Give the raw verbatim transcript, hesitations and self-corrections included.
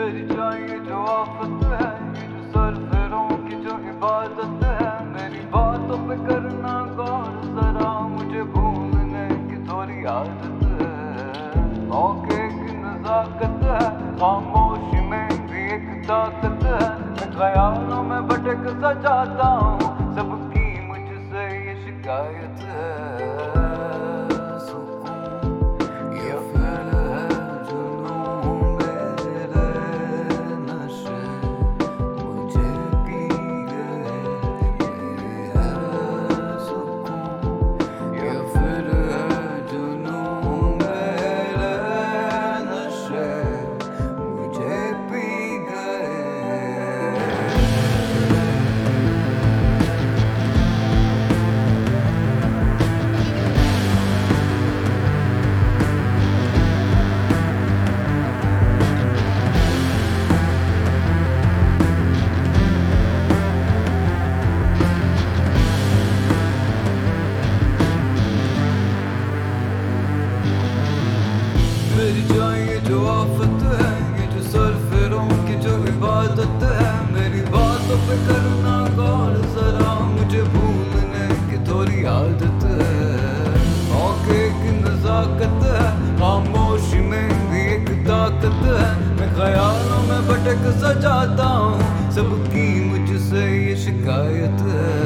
मेरी चाहिए जो आफत है, ये जो सरफरों की जो इबादत है। मेरी बातों पे करना गौर जरा, मुझे भूलने की थोड़ी आदत है। मौके की नजाकत है, खामोशी में भी एक ताकत है। मैं ख्यालों में भटक सा जाता हूँ, सबकी मुझसे ये शिकायत है। मेरी चाहिए जो आफत है, ये जो सरफरों की जो इबादत है। मेरी बातों पे करना गौर जरा, मुझे भूलने की थोड़ी आदत है। मौके की नजाकत है, खामोशी में भी एक ताकत है। मैं ख्यालों में भटक सा जाता हूँ, सबकी मुझसे ये शिकायत है।